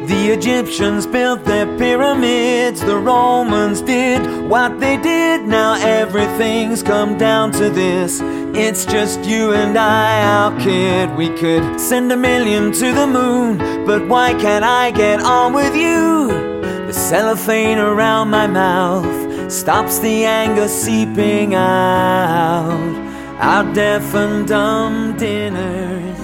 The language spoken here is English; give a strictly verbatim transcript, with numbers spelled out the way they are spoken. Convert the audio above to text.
The Egyptians built their pyramids, the Romans did what they did. Now everything's come down to this. It's just you and I, our kid. We could send a million to the moon, but why can't I get on with you? The cellophane around my mouth stops the anger seeping out. Our deaf and dumb dinners